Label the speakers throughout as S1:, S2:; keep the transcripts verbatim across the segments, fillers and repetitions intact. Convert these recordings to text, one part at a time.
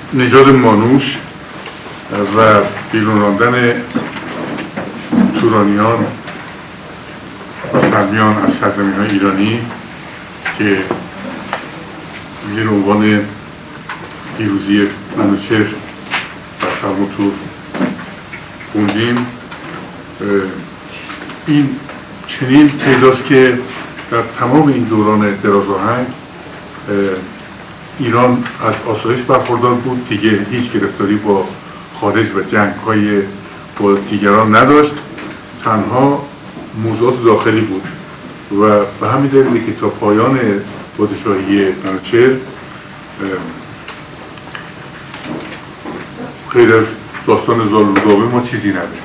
S1: نژاد مانوش و بیرون راندن تورانیان و سلمیان از سرزمین‌های ایرانی که زیر عنوان پیروزی منوچهر و سلم‌تور خوندیم، این چنین پیداست که در تمام این دوران درازآهنگ ایران از آسایش برخوردار بود، دیگه هیچ گرفتاری با خارج و جنگ‌های با دیگران نداشت، تنها موضوعات داخلی بود و به همین دلیله که تا پایان پادشاهی منوچهر غیر از داستان زال رودابه ما چیزی نداریم.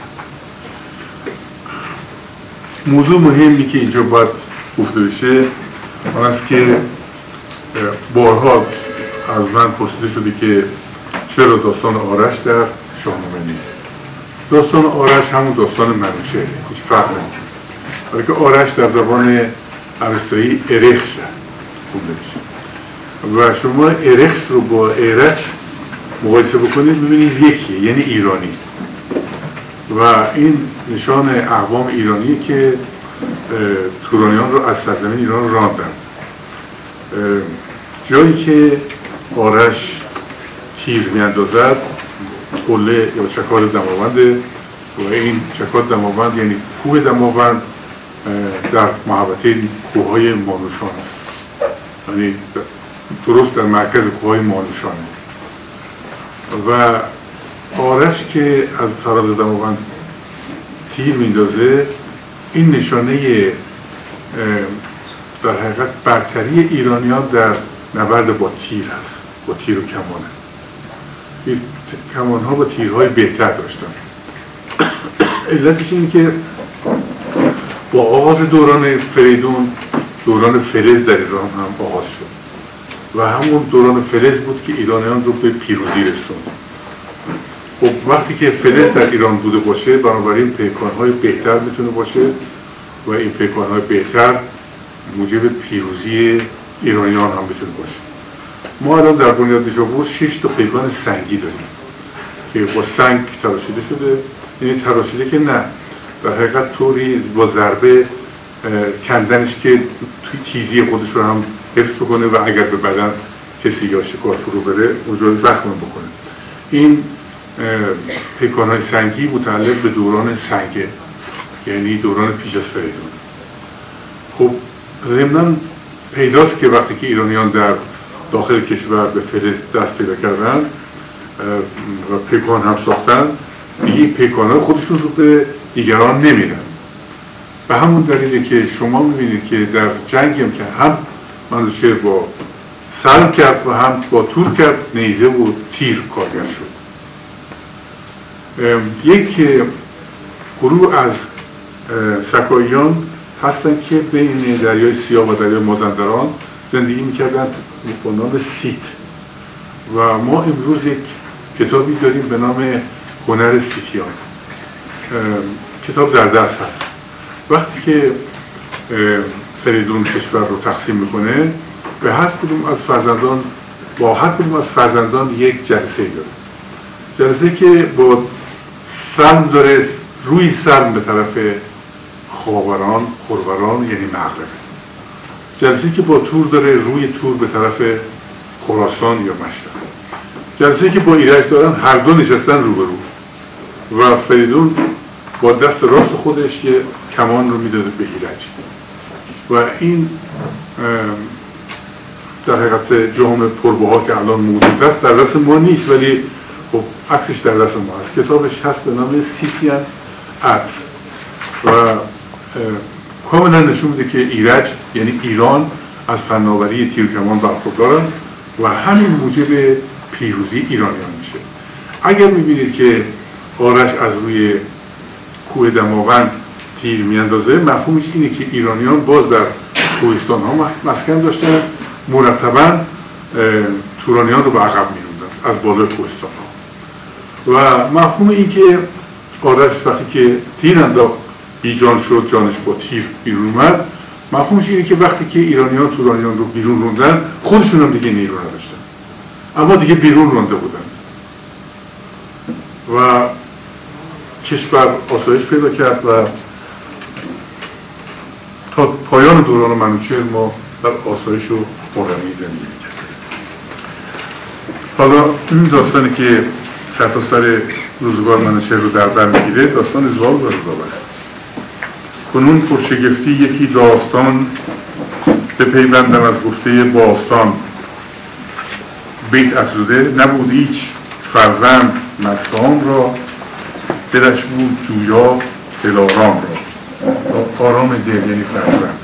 S1: موضوع مهمی که اینجا باید گفته بشه آن است که بارها از من پرسیده شده که چرا داستان آرش در شاهنامه نیست. داستان آرش همون داستان منوچهره، هیچ فرق نمیکنه، ولی که آرش در زبان ارسطویی ارخش خونده میشه و شما ارخش رو با ارچ مقایسه بکنید ببینید یکیه، یعنی ایرانی، و این نشان اقوام ایرانیه که تورانیان رو از سرزمین ایران راندن. جایی که آرش تیر میاندازد قله یا چکاد دماونده و این چکاد دماوند یعنی کوه دماوند در محوطه کوههای مانوشان است، یعنی درست در مرکز کوههای مانوشانه و آرش که از فراز دماوند تیر میندازه، این نشانه در حقیقت برتری ایرانیان در نبرد با تیر هست، با تیر و کمانه. این کمان ها با تیرهای بهتر داشتن. علتش اینه که با آغاز دوران فریدون دوران فلز در ایران هم آغاز شد و همون دوران فلز بود که ایرانیان رو به پیروزی رسوند. خب وقتی که فلز در ایران بوده باشه، بنابراین پیکان‌های بهتر میتونه باشه و این پیکان‌های بهتر موجب پیروزی ایرانیان هم میتونه باشه. ما الان در بنیاد نیشابور شش تا پیکان سنگی داریم که با سنگ تراشیده شده، یعنی تراشیده که نه، در حقیقت طوری با ضربه کندنش که تیزی خودش رو هم حفظ بکنه و اگر به بدن کسی یا شکار فرو بره اونجا زخم بکنه. این پیکان‌های سنگی متعلق به دوران سنگه، یعنی دوران پیش از فریدون. خب ضمناً پیداست که وقتی که ایرانیان در داخل کشور به فلز دست پیدا کردن و پیکان هم ساختن، دیگه پیکان‌های خودشون رو به دیگران نمیدن. به همون دلیله که شما میبینید که در جنگی هم که هم منوچهر با سلم کرد و هم با تور کرد، نیزه و تیر کارگر شد. یک گروه از سکاییان هستن که بین دریای سیاه و دریای مازندران زندگی میکردن با نام سیت و ما امروز یک کتابی داریم به نام هنر سیتیان. کتاب در دست هست. وقتی که فریدون کشور رو تقسیم میکنه، به هر کدوم از فرزندان با هر کدوم از فرزندان یک جلسه داره. جلسه که با سلم داره، روی سلم به طرف خاوران، خروران یعنی مغرب. جلسه که با تور داره، روی تور به طرف خراسان یا مشرق. جلسه که با ایرج دارن، هر دو نشستن روبرو و فریدون با دست راست خودش یه کمان رو میداده به ایرج و این در حقیقت جام پربها که الان موجود است در دست ما نیست، ولی خب عکسش در دست ما هست. کتابش هست به نام سیتیان ارتس و کاملا نشون میده که ایرج یعنی ایران از فناوری تیر کمان برخوردارن و همین موجب پیروزی ایرانیان میشه. اگر میبینید که آرش از روی کوه دماوند تیر میاندازه، مفهومش اینه که ایرانیان باز در کوهستان ها مسکن داشتن، مرتبا تورانیان رو به عقب میروندن از بالای کوهستان ها. و مفهوم این که آرش وقتی که تیر انداخت بیجان شد، جانش با تیر بیرون اومد، مفهومش اینه که وقتی که ایرانیان تورانیان رو بیرون روندن، خودشون هم دیگه نیرو نداشتن، اما دیگه بیرون رونده بودن. و کشور آسایش پیدا کرد و تا پایان دوران منوچهر ما در آسایش و خرمی زندگی کرد. حالا این داستانی که سرتاسر روزگار منوچهر رو در بر میگیره داستان زال و رضا است. کنون پرشگفتی یکی داستان به پیوندم از گفته باستان، بیت افزوده نبود هیچ فرزند مرسام را، دلش بود جویا دلارام را. آرام دل یعنی فرزند.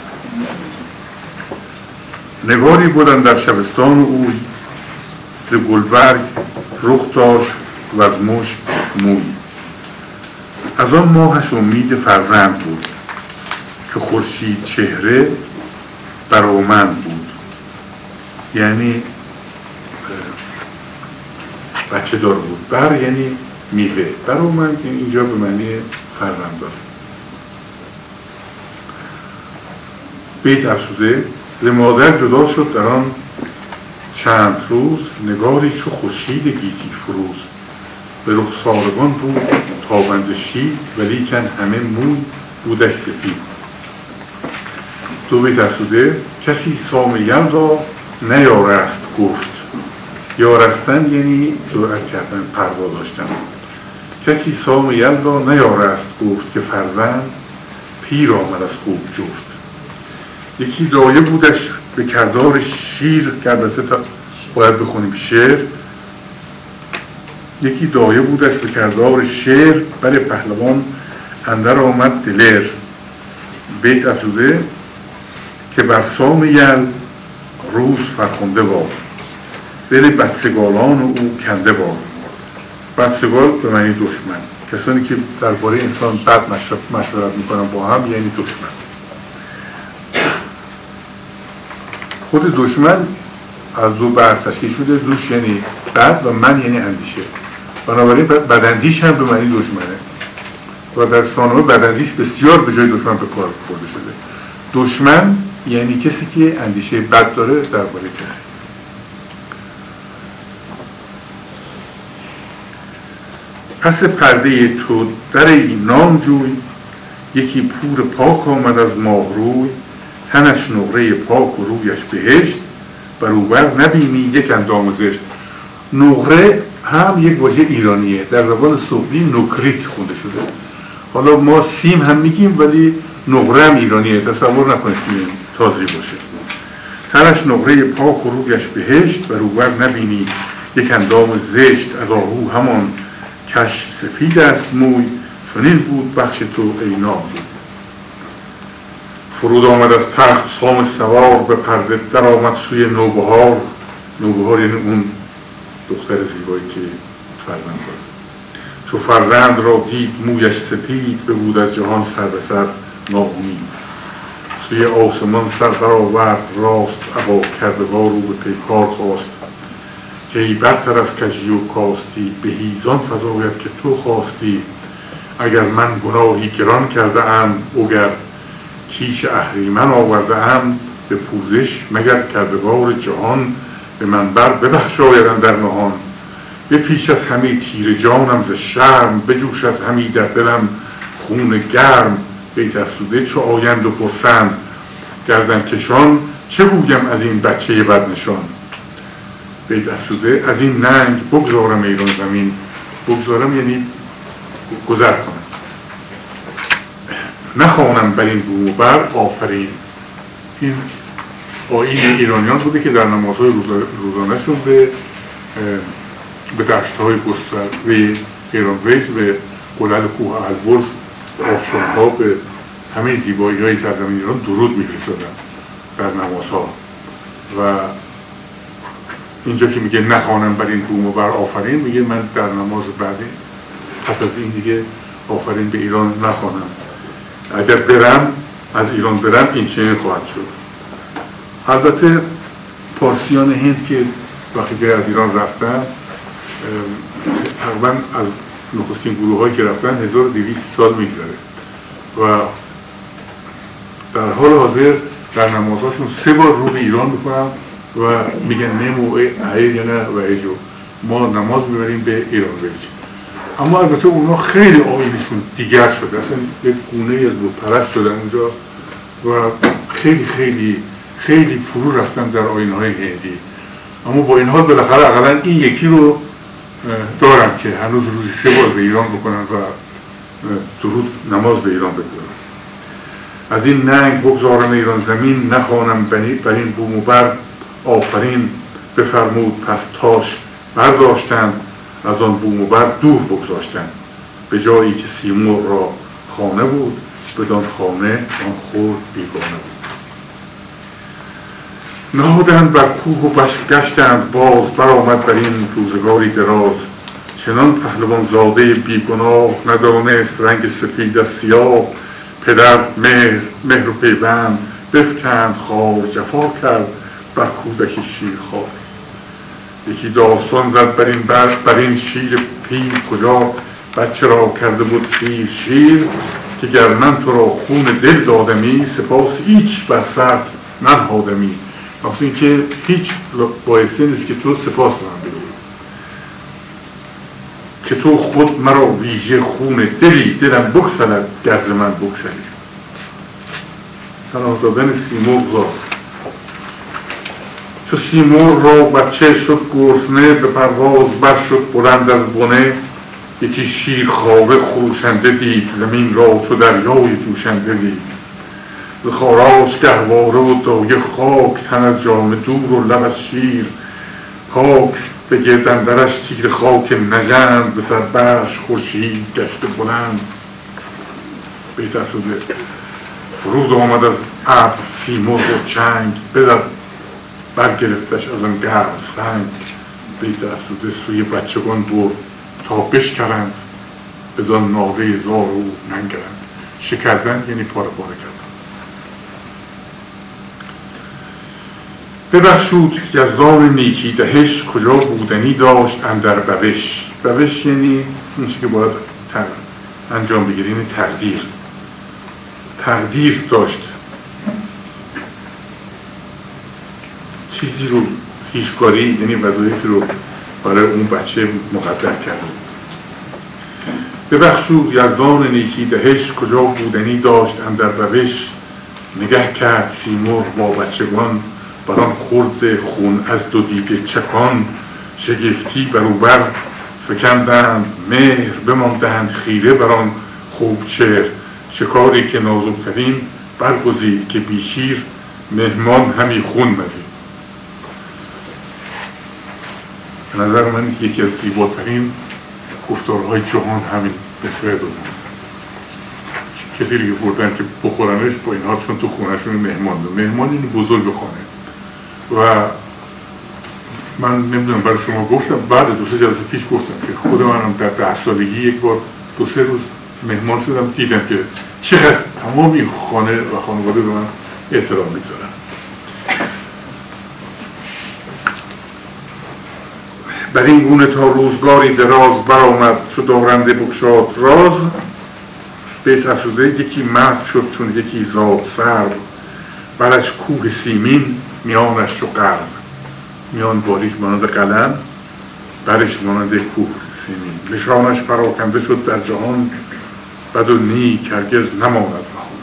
S1: نگاری بودن در شبستان اوی، ز گلبرگ رخ داشت و از مشک موی. از آن ماهش امید فرزند بود، که خورشید چهره برومند بود. یعنی بچه دار بود. بر یعنی میوه، برومند یعنی اینجا به معنی فرزند داره. بیت افسوده ز مادر جدا شد در آن چند روز، نگاری چو خورشید گیتی فروز. به رخسارگان بود تابنده شید، ولیکن همه موی بودش سپید. دو بیت افسوده کسی سام یل را نیارست گفت. یارستن یعنی جرأت کردن، پروا داشتن. کسی سام یل را نیارست گفت، که فرزند پیر آمد از خوب جفت. یکی دایه بودش به کردار شیر، که البته باید بخونیم شعر. یکی دایه بودش به کردار شعر، بر پهلوان اندر آمد دلیر. بیت افزوده که بر سام یل روز فرخنده باد، دل بدسگالان او کنده باد. بدسگال به معنی دشمن، کسانی که درباره انسان بد مشورت میکنن با هم یعنی دشمن. خود دشمن از دو بحث تشکیل شده، دوش یعنی بد و من یعنی اندیشه. بنابراین بداندیش هم به معنی دشمنه و در شاهنامه بداندیش بسیار به جای دشمن به کار برده شده. دشمن یعنی کسی که اندیشه بد داره درباره کسی. پس پرده تو در این نام جوی، یکی پور پاک آمد از ماهروی. تنش نقره پاک و رویش بهشت، بروبر نبینی یک اندام زشت. نقره هم یک واژه ایرانیه، در زبان سوقی نکریت خونده شده. حالا ما سیم هم میگیم ولی نقره هم ایرانیه، تصور نکنید که تازی باشه. تنش نقره پاک و رویش بهشت، بروبر نبینی یک اندام زشت. از آهو همان کش سفید است موی، چنین بود بخش تو ای نامجوی. فرود آمد از تخت سام سوار، به پرده در آمد سوی نوبهار. نوبهار یعنی اون دختر زیبایی که فرزند داره. چو فرزند را دید مویش سپید، بود از جهان سر به سر ناامید. سوی آسمان سر برآورد راست، ابا کردگار رو به پیکار خواست. که ای برتر از کژی و کاستی، بهیزان فزاید که تو خواستی. اگر من گناهی گران کرده ام، اگر کیش اهریمن آورده ام. به پوزش مگر کردگار جهان، به من بر ببخشایدن در نهان. بپیچد همی تیر جانم ز شرم، بجوشد همی در دلم خون گرم. بیت افزوده چو آیند و پرسند گردن کشان، چه گویم از این بچه بدنشان. بیت افزوده از این ننگ بگذارم ایران زمین. بگذارم یعنی گذر کنم. نخوانم بر این بوم و بر آفرین. این آیین ایرانیان بوده که در نمازهای روزانهشون به به دشتهای گسترده ایرانویز، به قلل کوه البرز، آبشارها، به همه زیبایی های سرزمین ایران درود میفرستادن در نمازها. و اینجا که میگه نخوانم بر این بوم و بر آفرین، میگه من در نماز بعدی پس از این دیگه آفرین به ایران نخوانم. اگر برم از ایران برم این چنین خواهد شد. البته پارسیان هند که وقتی که از ایران رفتن، تقریبا از نخستین گروه هایی که رفتن هزار و دویست سال میگذره و در حال حاضر در نمازهاشون سه بار رو به ایران میکنن و میگن نمو ایر یا نه و ایجو، ما نماز میبریم به ایران ویج. اما البته اونا خیلی آیینشون دیگر شده، اصلا یک گونه از بتپرست شدن اونجا و خیلی خیلی خیلی فرو رفتن در آیین‌های هندی. اما با این حال بالاخره اقلا این یکی رو دارن که هنوز روزی سه بار به ایران بکنن و درود نماز به ایران بگذارن. از این ننگ بگذارم ایران زمین، نخوانم بر این بوم و بر آفرین. بفرمود پس تاش برداشتند، از آن بوم و بر دور بگذاشتند. به جایی که سیمرغ را خانه بود، بدان خانه آن خرد بیگانه بود. نهادند بر کوه و گشتند باز، برآمد بر این روزگاری دراز. چنان پهلوان زاده بیگناه، ندانست رنگ سپید از سیاه. پدر مهر مهر و پیوند بفکند خار، جفا کرد بر کودک شیرخوار. یکی داستان زد بر این بر, بر این شیر پیر، کجا بچه را کرده بود سیر. شیر که گر من تو را خون دل دادمی، سپاس هیچ بر سرت ننهادمی. اصلا این که هیچ بایسته نیست که تو سپاس کنم بگوی، که تو خود مرا ویژه خون دلی، دلم بگسلد گر ز من بگسلی. پناه دادن سیمرغ زاد. چو سیمرغ را بچه شد گرسنه، به پرواز بر شد بلند از بنه. یکی شیرخواره خروشنده دید، زمین را چو دریای جوشنده دید. ز خاراش گهواره و دایه خاک، تن از جامه دور و لب از شیر پاک. به گرد اندرش تیر خاک نژند، به سر برش خورشید گشته بلند. بهتر شده فرود آمد از ابر سیمرغ و چنگ، بزد برگرفتش از آن گرم سنگ. بهتر شده سوی بچگان برد تا بشکرند، بدان ناله زار او ننگرند. شکردن یعنی پاره پاره کردن. ببخشود یزدان نیکی دهش، کجا بودنی داشت اندر بوش. بوش یعنی اون چیزی که باید انجام بگیری، یعنی تقدیر. تقدیر داشت، چیزی رو هیچکاری یعنی وظایفی رو برای اون بچه مقدر کرده. ببخشود یزدان نیکی دهش، کجا بودنی داشت اندر بوش. نگه کرد سیمرغ با بچگان، بران خورد خون از دو دیده چکان. شگفتی بروبر فکندند مهر، بماندند خیره بران خوب چهر. شکاری که نازکترین برگزید، که بیشیر مهمان همی خون مزید. به نظر من یکی از زیباترین گفتارهای جهان همین مصرع دوم. کسی رو که بردن که بخورنش با اینها، چون تو خونهشون مهمان ده. مهمان این بزرگ خانه. و من نمیدونم برای شما گفتم، بعد دو سه جلسه پیش گفتم که خود منم در ده سالگی یک بار دو سه روز مهمان شدم، دیدم که چقدر تمام این خانه و خانواده به من احترام میگذارن. بر این گونه تا روزگاری دراز، برآمد چو دارنده بگشاد راز. بهش افزوده یکی مرد شد چون یکی زاد سرو، برش کوه سیمین میانش چو قلب. میان باریک مانند قلم، برش مانند کوه سیمین. نشانش پراکنده شد در جهان، بد و نیک هرگز نماند نهان.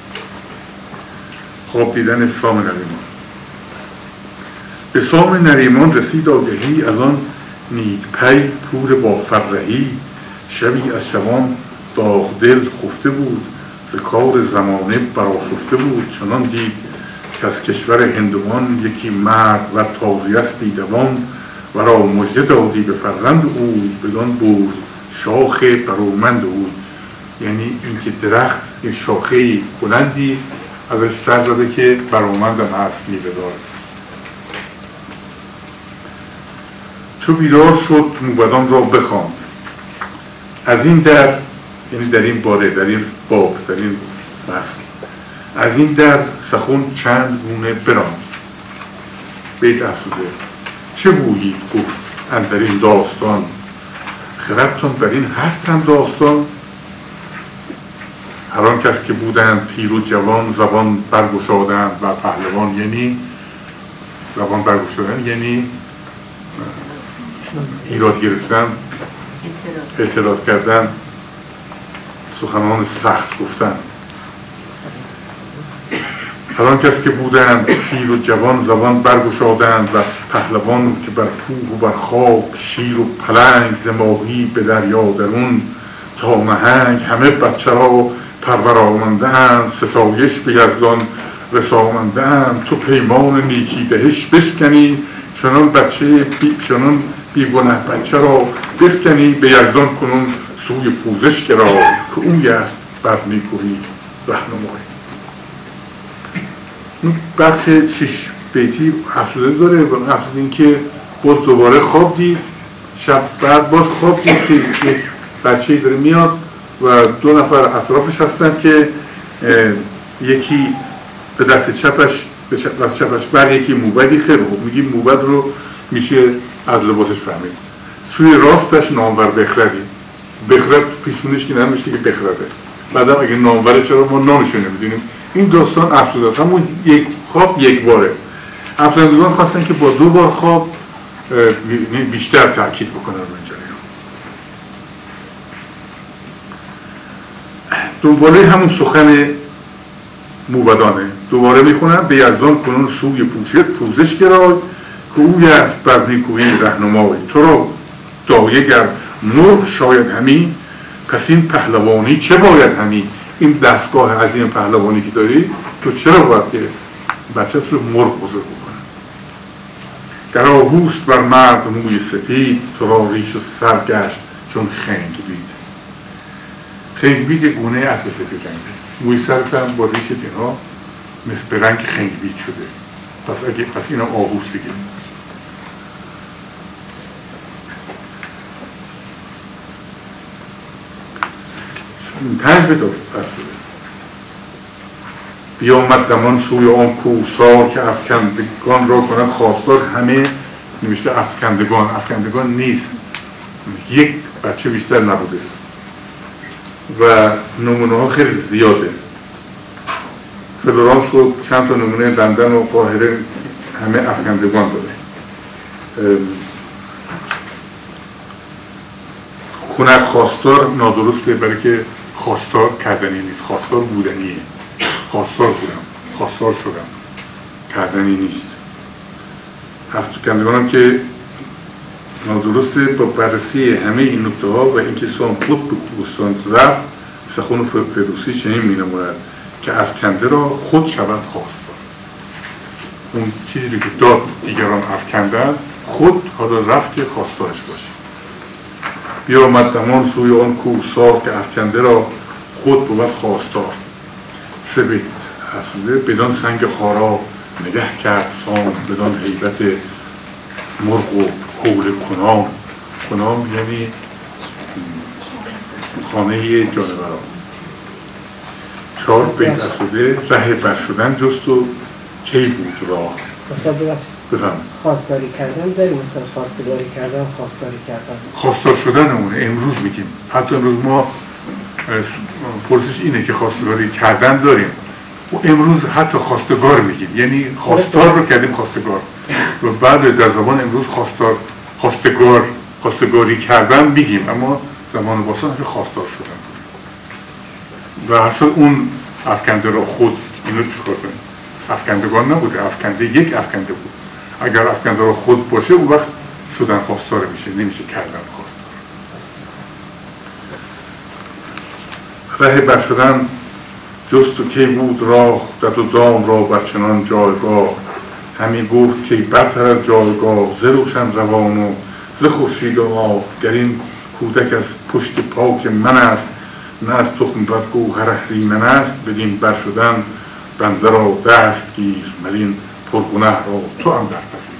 S1: خواب دیدن سام نریمان. به سام نریمان رسید آگهی، از آن نیک پی پور با فرهی. شبی از شبان داغ دل خفته بود، ز کار زمانه برآشفته بود. چنان دید که از کشور هندوان، یکی مرد و تازی است بی دوان. و را مژده دادی به فرزند اوی، بدان بود شاخ برومند اوی. یعنی اینکه درخت یه شاخه بلندی ازش سر زده که برومندم هست، میوه دار. چو بیدار شد موبدان را بخواند، از این در، یعنی در این باره، در این باب، در این فصل، از این در سخن چند گونه براند. بیت افزوده چه گویید گفت اندر این داستان، خردتون بر این هست هم داستان. هر آن کس که بودند پیر و جوان، زبان برگشادند و پهلوان. یعنی زبان برگشادن یعنی ایراد گرفتن اعتراض کردن، سخنان سخت گفتن. هر آن کس که بودند پیر و جوان زبان برگشادند و از پهلوان که بر کوه و بر خاک شیر و پلنگ ز ماهی به دریا درون تا نهنگ همه بچه را پروراننده‌اند ستایش به یزدان رساننده‌اند تو پیمان نیکی دهش بشکنی چنان بچه بی چنان بیگناه بچه را بفکنی به یزدان کنون سوی پوزش گرای که اوی است بر نیکویی رهنمای. این بخش شش بیتی افزوده داره و افزوده این که باز دوباره خواب دید، شب بعد باز خواب دید که یک بچه‌ای داره میاد و دو نفر اطرافش هستن که یکی به دست چپش به دست چپش بر یکی موبدی، خیلی خوب میگیم موبد رو میشه از لباسش فهمید. سوی راستش نامور بخردی، بخرد پیشونش که نمیشه که بخرده، بعدم اگه ناموره چرا ما نامشو نمیدونیم. این داستان افزوده است، همون یک خواب یک باره. افزودگان خواستن که با دو بار خواب بیشتر تاکید بکنن رو این جریان. دوباره همون سخن موبدانه دوباره میخونن به یزدان کنون سوی پوزش گرای که اوی است بر نیکویی رهنمای تو را دایه گر مرغ شاید همی پس این پهلوانی چه باید همی. این دستگاه عظیم پهلوانی که داری تو چرا باید که بچه‌ت رو مرغ بزرگ بکنه. در آهوست بر مرد موی سپید تو را ریش و سر گشت چون خنگ بید. خنگ بید یک گونه اسب سفید رنگه، موی سرت هم با ریش اینها مثل به رنگ خنگ بید شده. پس اگه پس اینا آهوست دیگه. پنج به دو بیامد دمان سوی آن کوهسار که افکندگان را کند خواستار. همه نوشته افکندگان، افکندگان نیست، یک بچه بیشتر نبوده و نمونه ها خیلی زیاده. فلورانس و چند تا نمونه لندن و قاهره همه افکندگان داره. کند خواستار نادرسته برای که خواستار کردنی نیست، خواستار بودنیه. خواستار بودم، خواستار شدم، کردنی نیست. افکندگان هم که نادرسته با بررسی همه این نکته ها و اینکه سام خود به کوهستان رفت سخن فردوسی چنین می نماید که افکنده را خود شود خواستار. اون چیزی که داد دیگران افکندن خود حالا رفت که خواستارش باشه. بیامد دمان سوی آن کوهسار که افکنده را خود بود خواستار. سه بیت افزوده بدان سنگ خارا نگه کرد سام بدان هیبت مرغ و حول کنام. کنام یعنی خانه جانوران. چهار بیت افزوده ره بر شدن جست و کی بود راه. بفهم
S2: خواستاری کردن داریم، مثلا خواستگاری کردن، خواستاری کردن،
S1: خواستار شدن اونه امروز میگیم. حتی امروز ما پرسش اینه که خواستگاری کردن داریم و امروز حتی خواستگار میگیم، یعنی خواستار رو کردیم خواستگار و بعد در زبان امروز خواستار خواستگار خواستگاری کردن میگیم، اما زمان باستان همه خواستار شدن و اصلا اون افکنده را خود اینو چیکار کنیم؟ افکندگان نبوده، افکنده یک افکنده بود. اگر افکنده را خود باشه اون وقت شدن خواستار میشه، نمیشه کردن خواستار. ره بر شدن جست و کی بود راه دد و دام را بر چنان جایگاه. همین گفت که برتر از جایگاه ز روشن روان و ز خورشید و ماه. گر این کودک از پشت پاک من است نه از تخم بد گوهر اهریمن است. بدین بر شدن بنده را دست گیر ملین پرگنه را تو هم در پذیر.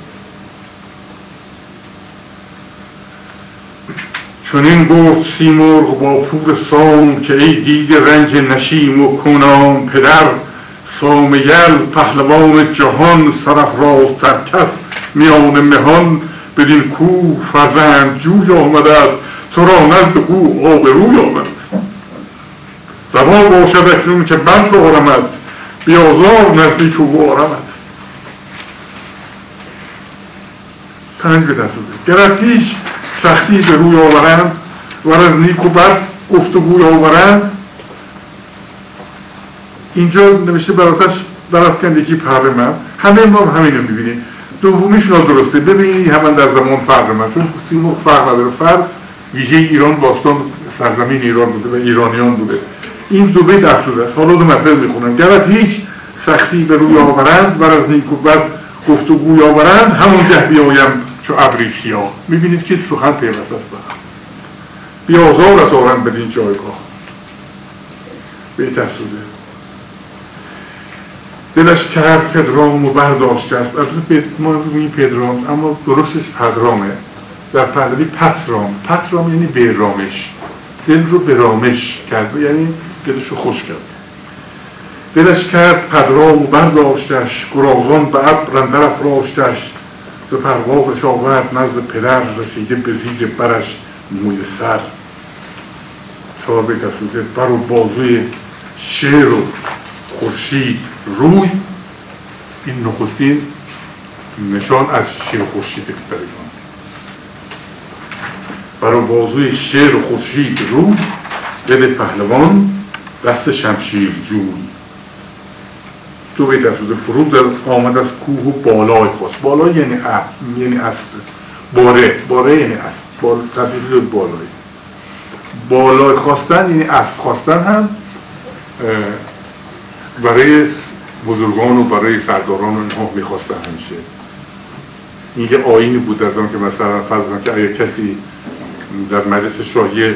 S1: چون این گفت سیمرغ با پور سام که ای دیده رنج نشیم و کنام. پدر سام یل پهلوان جهان سرافرازتر کس میان مهان. بدین کوه فرزند جوی آمده است تو را نزد او آبروی آمده است. روا باشد اکنون که بند آرمد بیازار نزدیک او آرمد. پنج بیت افزوده: گرت هیچ سختی به روی آورند و از نیک و بد گفتگوی آورند. اینجا نوشته براتش برافکند یکی پر من. همه ما همین رو میبینیم. دومیش نادرسته. ببینید همون در زمان فرق من، چون سیمرغ فرق نداره. فرق ویژه ایران باستان سرزمین ایران بوده و ایرانیان بوده. این دو بیت افزوده است. حالا دو مطلب میخونم: گرت هیچ سختی به روی آورند و از نیک و بد گفتگوی آورند، همونگه بیایم چو ابری سیاه. میبینید که سخن پیوسته است به هم. بیازارت آرند بدین جایگاه. بیت افزوده: دلش کرد پدرام و برداشته است. البته ما میگیم پدرام اما درستش پدرامه. در پهلوی پترام. پترام یعنی بیرامش. دل رو برامش کرد، یعنی دلش رو خوش کرد. دلش کرد پدرام و برداشتش، گرازان به ابر اندر افراشتش. ز پروازش آورد نزد پدر، رسیده به زیر برش موی سر. چهار بیت افزوده: بر و بازوی شیر و خورشید روی. این نخستین نشان از شیر و خورشید در ایران. بر و بازوی شیر و خورشید روی، دل پهلوان دست شمشیر جوی. دو بیت افزوده: فرود آمد از کوه و بالای خواست. بالای یعنی اسب، یعنی اسب. باره، باره یعنی اسب. بال تبدیل شده بالای. بالای خواستن یعنی اسب خواستن هم برای بزرگان و برای سرداران اینها میخواستن همیشه. این یه آیینی بود در زمان که مثلا فرض کنید که اگر کسی در مجلس شاهی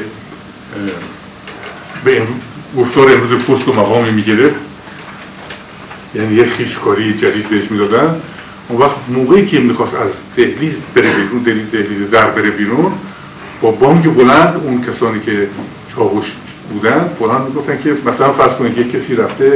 S1: به گفتار امروز پست و مقامی میگرفت، یعنی یه خیشکاری جدید بهش میدادن، اون وقت موقعی که میخواست از دهلیز بره بیرون، دهلیز دهلیز در بره بیرون، با بانگ بلند اون کسانی که چاوش بودن بلند میگفتن که مثلا فرض کنید که کسی رفته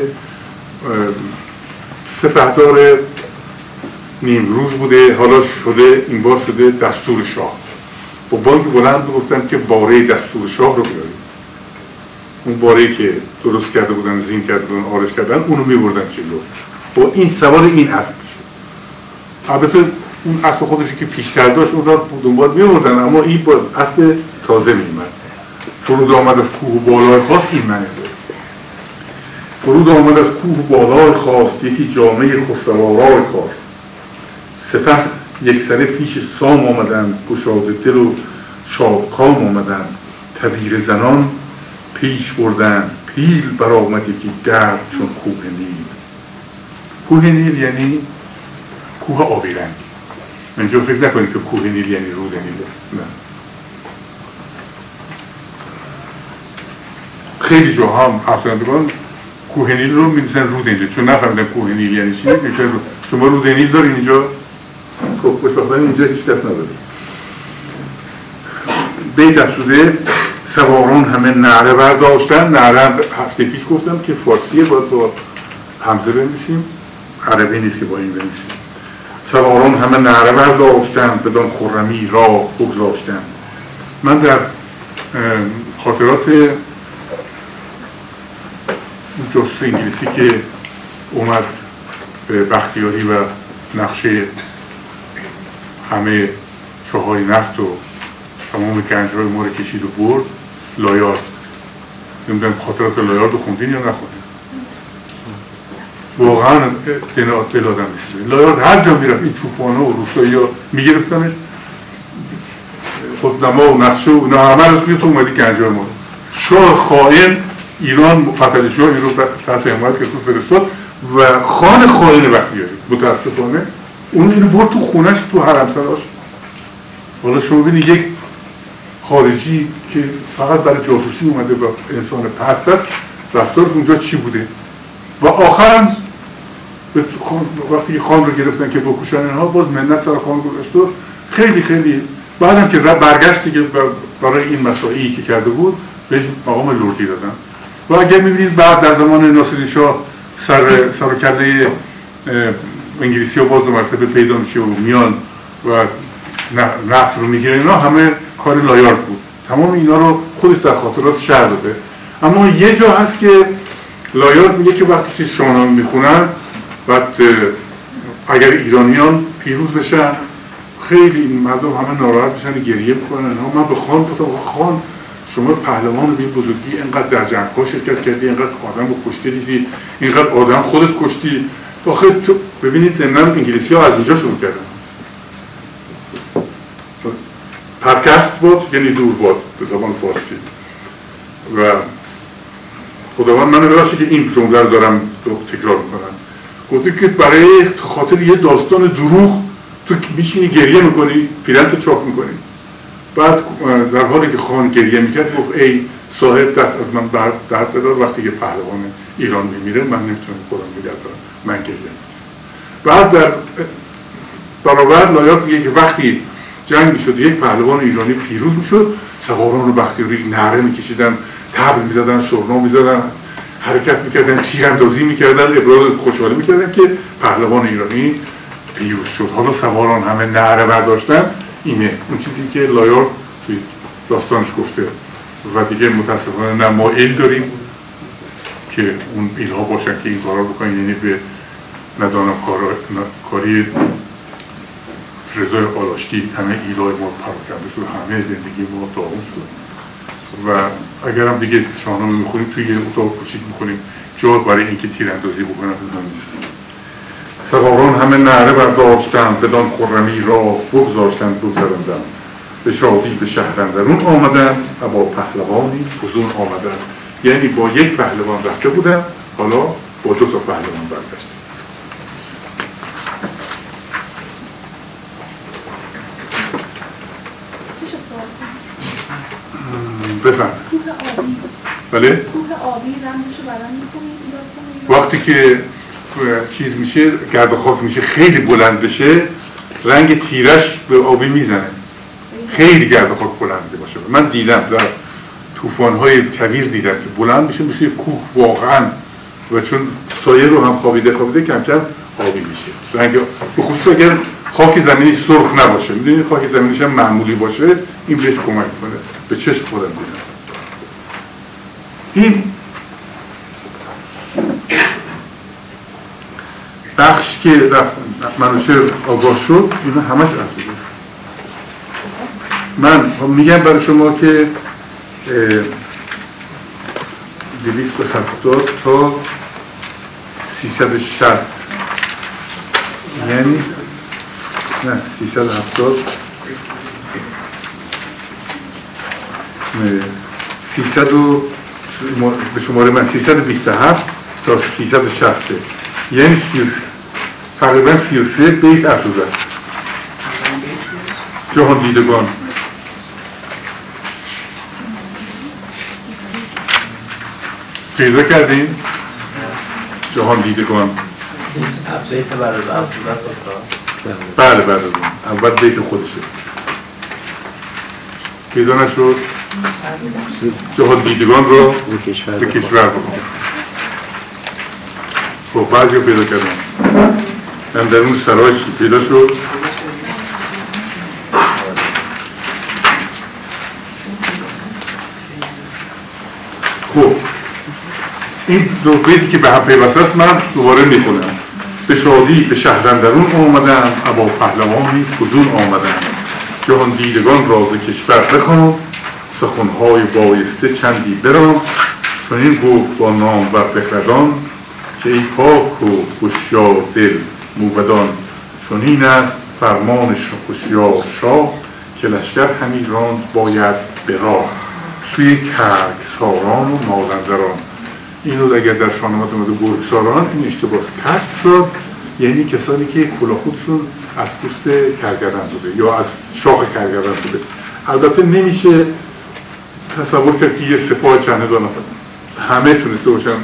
S1: سپهدار نیم روز بوده، حالا شده این بار شده دستور شاه. با بانگ بلند میگفتن که باره دستور شاه رو بیارید. اون باره‌ای که درست کرده بودن، زین کرده بودن، آرش کردن، اونو میبردن جلو. با این سوار این اسب میشد. البته اون اسب خودشی که پیشتر داشت اون را دنبال میبردن، اما این با اسب تازه میمد. فرود آمد از کوه بالای خواست، این معنی داره. فرود آمد از کوه بالای خواست، یکی جامعه خسروآرای خواست. سپه یک سره پیش سام آمدند، گشاده دل و شادکام آمدند. تبیر زنان پیش بردن، پیل برآمد یکی گرد چون کوه نیل. کوه نیل یعنی کوه آبی رنگ. اینجا فکر نکنید که کوه نیل یعنی رود نیل. نه. خیلی جاها هم افزایندگان کوه نیل رو می‌نویسن رود نیل، چون نفهمیدن کوه نیل یعنی چی. شما رود نیل دارین اینجا؟ خب خوشبختانه اینجا هیچ کس نداره. بیت افزوده: سواران همه نعره برداشتن. نعره هفته پیش گفتم که فارسیه، باید با همزه بنویسیم، عربی نیست که با این بنویسیم. سواران همه نعره برداشتن، بدان خرمی راه بگذاشتن. من در خاطرات جاسوس انگلیسی که اومد به بختیاری و نقشه همه چاهای نفت و تمام گنج‌های ما رو کشید و برد، لایارد. نمیدونم خاطرات لایارد رو خوندین یا نخوندین؟ واقعا دل آدم میشه. لایارد هر جا میرفت این چوپانه و روستایی ها میگرفتنش، خودنما و نقشه و اینا همه روش میاد تو اومدی گنج‌های ما. شاه خائن ایران فتح شاه این رو تحت حمایت که تو فرستاد و خان خائن بختیاری متاسفانه اون اینو برد تو خونش تو حرمسراش. حالا شما ببینید یک خارجی که فقط برای جاسوسی اومده و انسان پست است، رفتارش اونجا چی بوده؟ و آخرم وقتی که خان رو گرفتن که بکشن اینها، باز منت سر خان گذاشت و خیلی خیلی بعدم که برگشت دیگه برای این مساعی که کرده بود بهش مقام لردی دادن. و اگر میبینید بعد در زمان ناصرالدین شاه سر سر کله انگلیسی ها باز دو مرتبه پیدا میشه و میان و نفت رو میگیره، اینا همه کار لایارد بود. تمام اینا رو خودش در خاطرات شهر داده. اما یه جا هست که لایارد میگه که وقتی که شاهنامه میخونن بعد اگر ایرانیان پیروز بشن خیلی این مردم همه ناراحت میشن گریه میکنن. من به خان گفتم خان شما پهلوان به این بزرگی اینقدر در جنگ‌ها شرکت کردی، اینقدر آدم رو کشتی دیدی، اینقدر آدم خودت کشتی. آخه تو ببینید ضمن انگلیسی‌ها از اینجا شروع کردن. پرکست بود یعنی دور بود به زبان فارسی. و خداوند منو ببخشه که این جمله رو دارم تکرار میکنم. گفته که برای خاطر یه داستان دروغ تو میشینی گریه میکنی، پیرنت چاپ میکنی. بعد در حالی که خان گریه میکرد گفت ای صاحب دست از من درد بدار، وقتی که پهلوان ایران میمیره من نمیتونم خودم نگه دارم، من گریه میکنم. بعد در برابر لایات میگه که وقتی جنگ میشد یک پهلوان ایرانی پیروز میشد، سواران رو بختیاری نعره میکشیدن، تبل میزدن، سرنا میزدن، حرکت میکردن، تیراندازی میکردن، ابراز خوشحالی میکردن که پهلوان ایرانی پیروز شد. حالا سواران همه نعره برداشتن. اینه اون چیزی که لایار توی داستانش گفته. و دیگه متاسفانه نه ما ایل داریم که اون ایلها باشن که این کارا بکنن، یعنی به ندانم کاری رضای آلاشتی همه ایلای ما پراکنده شد، همه زندگی ما داغون شد. و اگر هم دیگه شاهنامه میخونیم توی یه اتاق کوچیک میخونیم، جا برای اینکه تیراندازی بکنن نیست. سواران همه نعره برداشتند، بدان خرمی را بگذاشتند بگذراندند. به شادی به شهر اندرون آمدند و با پهلوانی فزون آمدند. یعنی با یک پهلوان رفته بودند، حالا با دو تا پهلوان برگشتند. بفهم. بله؟
S3: کوه آبی رمزشو برام می‌کنید؟
S1: وقتی که چیز میشه، گرد و خاک میشه، خیلی بلند بشه، رنگ تیرش به آبی میزنه. خیلی گرد و خاک بلند باشه. من دیدم در طوفان‌های کویر دیدم که بلند میشه مثل کوه واقعا، و چون سایه رو هم خوابیده خوابیده کم کم آبی میشه. رنگ به خصوص اگر خاک زمینی سرخ نباشه، میدونید خاک زمینیش هم معمولی باشه، این بهش کمک کنه. به چشم خودم دیدم. این بخش که منوچهر آگاه شد اینا همش افزوده. من میگم برای شما که دویست و هفتاد تا سیصد و شصت، یعنی نه سیصد و هفتاد سیصد و به شماره من سیصد و بیست و هفت تا سیصد و شصت، یعنی تقریبا سی و سه بیت افزوده است. جهان دیدگان پیدا کردین؟ جهان دیدگان
S4: بیت برای افزوده است.
S1: بله بله اول بیت خودشه پیدا نشد. جهان دیدگان رو ز کشور بکن. خب بعضی رو پیدا کردن. من در اون سرای چی پیدا شد؟ خب این دو بیتی که به هم پیوسته است من دوباره میخونم. به شادی به شهر اندرون آمدن، ابا پهلوانی فزون آمدن. جهان دیدگان راز کشور بخوان، سخنهای بایسته چندی برام. چنین گفت با نام و بخردان، که ای پاک و هوشیار دل موبدان. چنین است فرمان هوشیار شاه، که لشکر همی راند باید به راه. سوی کرگساران و مازندران. اینو اگر در شاهنامه اومده گرگساران، این اشتباهه. کرگسار یعنی کسانی که کلاه خودشون از پوست کرگدن بوده یا از شاخ کرگدن بوده. البته نمیشه تصور کرد که یه سپاه چند هزار نفر همه تونسته باشن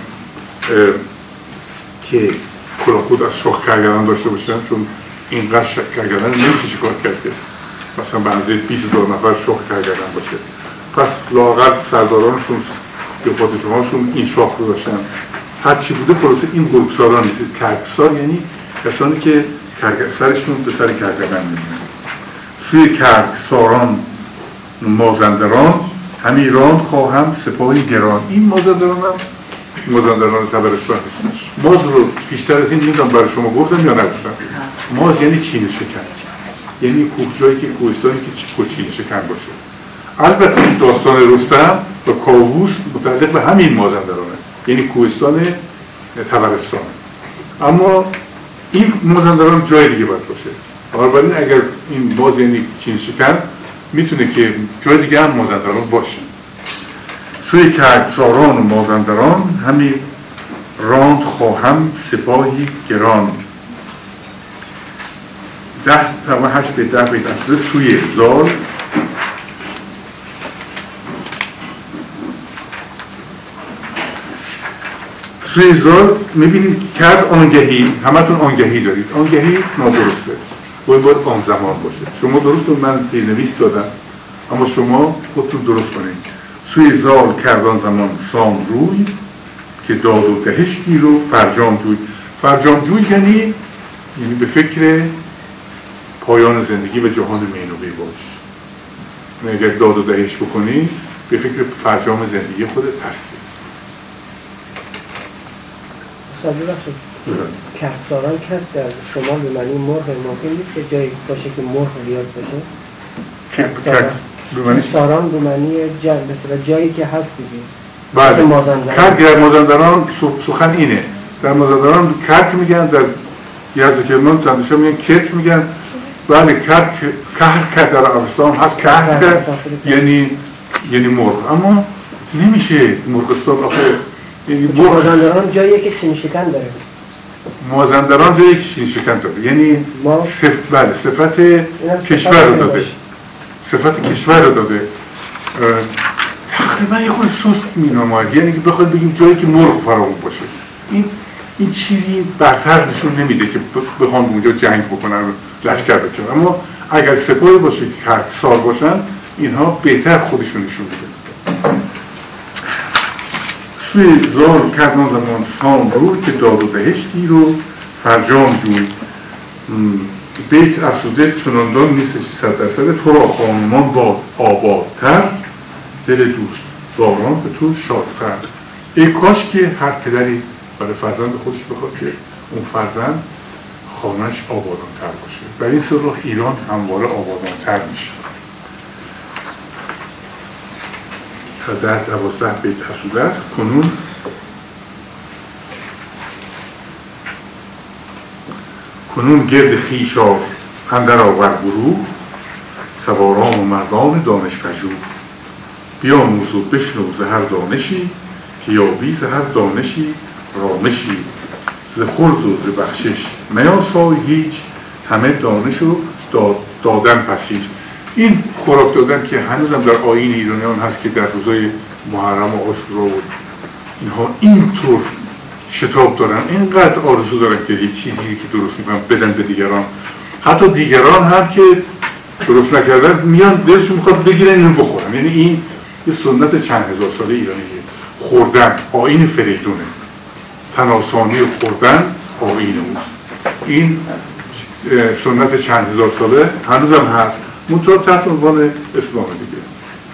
S1: که کلاه خود از شاخ کرگدن داشته باشن، چون اینقدر کرگدن نمیشه شکار کرد که مثلا به اندازه بیست هزار نفر شاخ کرگدن باشه. پس لااقل سردارانشون یا پادشاهانشون این شاخ رو داشتن. هر چی بوده خلاصه این گرگساران نیست. کرگسار یعنی کسانی که سرشون به سر کرگدن می‌بینن. سوی کرگساران مازندران، همی راند خواهم سپاهی گران. این مازندران هم مازندران تبرستان هست. ماز رو بیشتر از این میدونم برای شما گفتم یا نگفتم. ماز یعنی چین شکر. یعنی کوهجایی که کوهستانی که چین شکن باشه. البته این داستان رستم و کاووس متعلق به همین مازندرانه، یعنی کوهستان طبرستانه، اما این مازندران جای دیگه باید باشه. بنابراین اگر این باز یعنی چین شکن میتونه که جای دیگه هم مازندران باشه. سوی کردساران و مازندران همی راند خواهم سپاهی گران. ده تا هشت به ده بیت اصله سوی زال سوی زال میبینید کرد آنگهی، همتون آنگهی دارید، آنگهی نادرسته، باید باید آن زمان باشه. شما درست رو من زیرنویس دادم اما شما خودتون درست کنید. سوی زال کردان زمان سام روی که داد و دهش گیر و فرجام جوی. فرجام جوی یعنی یعنی به فکر پایان زندگی و جهان مینوی باش. اگر داد و دهش بکنی به فکر فرجام زندگی خودت هستی.
S2: ساده بخشید کهکشان کرد در شمال به معنی مرغ، ممکن نیست که جایی باشه که مرغ زیاد باشه؟ کهکشان به معنی جن، مثلا جایی که هست دیگه.
S1: بله، کرد در مازندران سخن اینه. در مازندران کرد میگن، در یزد و کرمان چندشا میگن کرک میگن. بله، کرک کهر کرد در عربستان هست، کهر کرد یعنی یعنی مرغ، اما نمیشه مرغستان آخه
S2: مازندران جاییه که چین شکن داره.
S1: مازندران جایی که چین شکن داره، یعنی صف... بله صفت کشور رو داده، صفت کشور رو داده. تقریبا یه خود سست میناماید، یعنی که بخواد بگیم جایی که مرغ فراوون باشه. این این چیزی برتر نشون نمیده که بخوان اونجا جنگ بکنن و لشکر بچن، اما اگر سپاهی باشه که کهکسار باشن اینها بهتر خودشون نشون میده. سوی زال کردان زمان سام رو که داد و دهش گیر و فرجام جوی. بیت افزوده چناندان نیست صد درصد تو را خانمان با آبادتر دل دوست داران به تو شادتر. ای کاش که هر پدری برای فرزند خودش بخواد که اون فرزند خانهش آبادانتر باشه. برای این سر ایران همواره آبادانتر میشه. تا ده دوازده بیت افزوده است. کنون کنون گرد خویش آر اندر آور گروه سواران و مردان دانش پژوه. بیاموز و بشنو ز هر دانشی که یابی ز هر دانشی رامشی. ز خورد و ز بخشش میاسای هیچ همه دانش و دادن پسیر. این خوراک دادن که هنوزم در آیین ایرانیان هست که در روزای محرم و عاشورا و اینها اینطور شتاب دارن، اینقدر آرزو دارن که یه چیزی که درست میکنن بدن به دیگران، حتی دیگران هم که درست نکردن میان دلشون میخواد بگیرن اینو بخورن. یعنی این یه سنت چند هزار ساله ایرانیه، خوردن آیین فریدونه، تناسانی خوردن آیین اوست. این سنت چند هزار ساله هنوزم هست، منطقه تحت عنوان اسلام دیگه.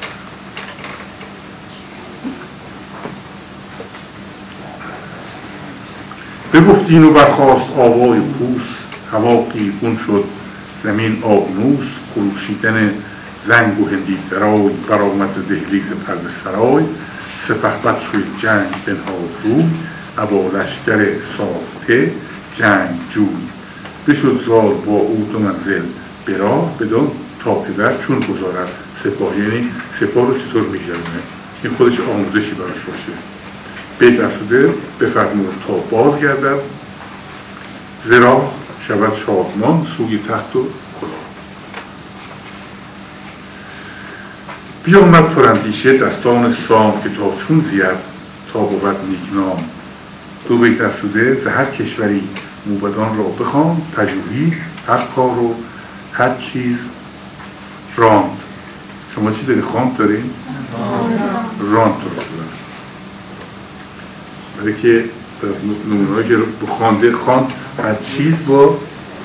S1: بگفتین و برخواست آوای کوس هوا قیرگون شد زمین آبنوس. خروشیدن زنگ و هندی درای برآمد ز دهلیز پرده سرای. سپهبد سوی جنگ بنهاد روی ابا لشکر ساخته جنگ جوی. بشد زال با او دو منزل به راه بدان تا پدر چون گذارد سپاه. یعنی سپاه رو چطور میگذرونه، این خودش آموزشی براش باشه. بیت افزوده بفرمود تا باز گردد ز راه شود شادمان سوی تخت و کلاه. بیامد پراندیشه دستان سام که تا چون زید تا بود نیکنام. دو بیت افزوده ز هر کشوری موبدان را بخواند پژوهید هر کار و هر چیز راند. شما چی داری؟ خواند دارین؟ راند درست دارن، ولی که نمونه که بخوانده خواند هر چیز با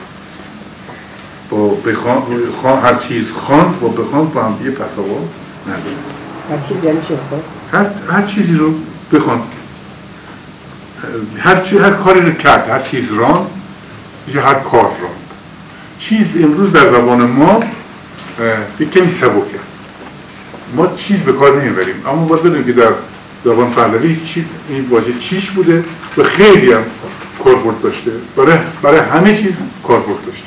S1: با بخواند هر چیز خواند با بخواند با هم دیگه پساوا نداره.
S2: هر چیز یعنی چی بخواند؟
S1: هر, هر چیزی رو بخواند، هر چی هر کاری رو کرد، هر چیز راند میشه هر کار راند. چیز امروز در زبان ما یک کمی سبکه، ما چیز به کار نمیبریم، اما باید بدونیم که در زبان پهلوی این واژه چیش بوده و خیلی هم کاربرد داشته، برای برای همه چیز کاربرد داشته.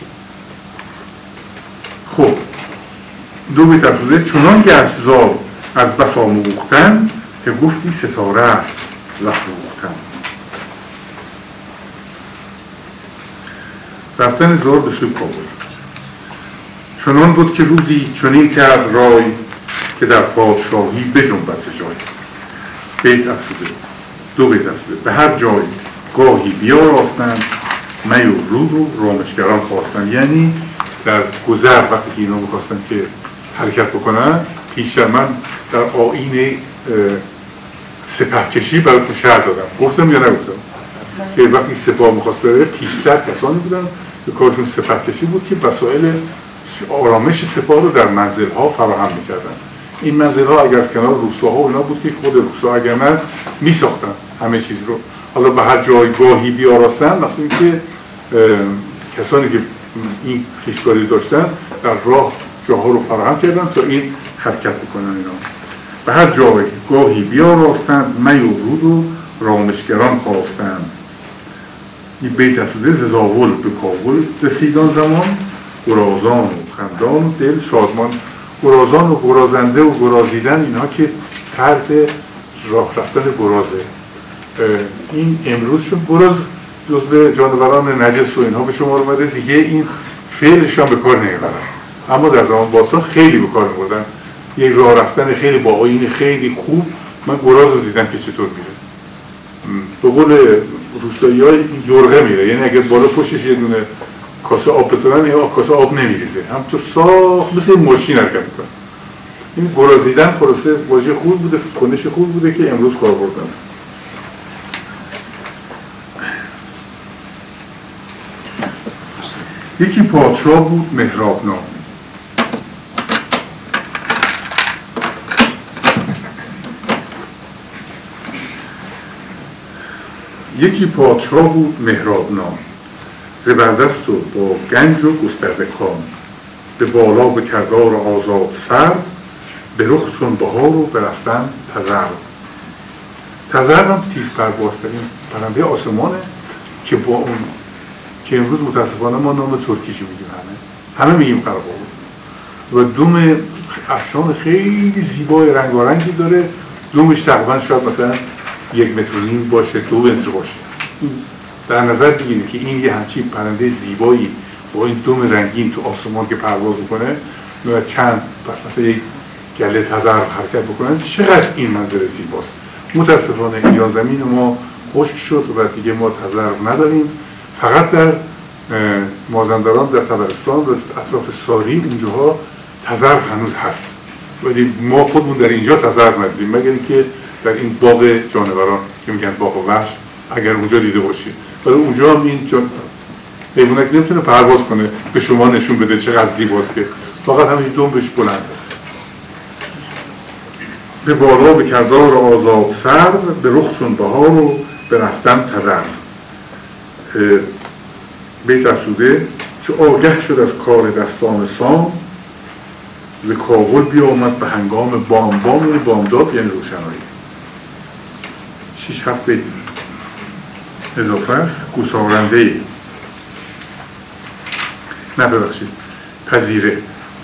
S1: خب دو بیت افزوده: چنان گشتزار از بس آموختن که گفتی ستاره است زفروختن. رفتن زار به سوی کابل. چنان بود که روزی چنین کرد رای که در پادشاهی بجنبد ز جای. بیت افزوده، دو بیت افزوده: به هر جای گاهی بیاراستند می و رود و رامشگران خواستند. یعنی در گذر وقتی که اینا میخواستن که حرکت بکنن، پیشتر من در آیین سپهکشی براتون شرح دادم، گفتم یا نگفتم که وقتی سپاه میخواست بره پیشتر کسانی بودن که کارشون سپهکشی بود که وسایل آرامش سپاه رو در منزل‌ها فراهم میکردن. این منزل‌ها اگر از کنار روستاها و اینا بود که خود روستا اگر نه میساختن همه چیز رو. حالا به هر جایگاهی بیاراستن، وقتی که کسانی که این پیشکاری داشتن در راه جاها رو فراهم کردن تا این حرکت بکنن. اینا به هر جایگاهی بیاراستند می و رود و رامشگران خواستند. این بیت افزوده: ز زاول به کابل رسیدان زمان، گرازان و خندان و دل شادمان. گرازان و گرازنده و گرازیدن، اینها که طرز راه رفتن گرازه. این امروز چون گراز جزو جانوران نجس و اینها به شما اومده دیگه، این فعلش هم به کار نمیبرن، اما در زمان باستان خیلی به کار میبردن. یک راه رفتن خیلی با آیین خیلی خوب. من گراز رو دیدم که چطور میره. به قول روستایی های یرغه میره، یعنی اگر بالا پشتش یه دونه کاسه آب بذارن یا کاسه آب نمیریزه، همطور صاف مثل این ماشین حرکت میکنه. این گرازیدن خلاصه واژه خوب بوده، کنش خوب بوده که امروز کار بردن. یکی پادشاه بود مهراب نام. یکی پادشاه بود مهراب نام، زبردست و با گنج و گسترده کام. به بالا به کردار آزاد سر، به رخ چون بهار و به رفتن تذرو. تذرو هم تیز پروازترین پرنده آسمانه که با اون که امروز متاسفانه ما نام ترکیشی میگیم، همه همه میگیم قرقاول. و دوم افشان خیلی زیبای رنگارنگی داره. دومش تقریبا شاید مثلا یک متر و نیم باشه، دو متر باشه. در نظر بگیرید که این یه همچین پرنده زیبایی با این دوم رنگین تو آسمان که پرواز میکنه و چند مثلا یک گله تذرو حرکت بکنن، چقدر این منظر زیباست. متاسفانه ایران زمین ما خشک شد و دیگه ما تذرو نداریم. فقط در مازندران، در طبرستان و اطراف ساری اونجاها تذرو هنوز هست، ولی ما خودمون در اینجا تذرو ندیدیم، مگر اینکه در این باغ جانوران که میگن باغ وحش اگر اونجا دیده باشید. ولی اونجا هم این چون حیوانک نمیتونه پرواز کنه به شما نشون بده چقدر زیباست، که فقط همین دنبش بلند است. به بالا به کردار آزاد سر، به رخ چون بهار و به رفتن تذرو. بیت افزوده: چو آگه شد از کار دستان سام، ز کابل بیامد به هنگام بام. بام یعنی بامداد، یعنی روشنایی. شیش هفت بیت اضافه است. گسارنده نه ببخشید پذیره.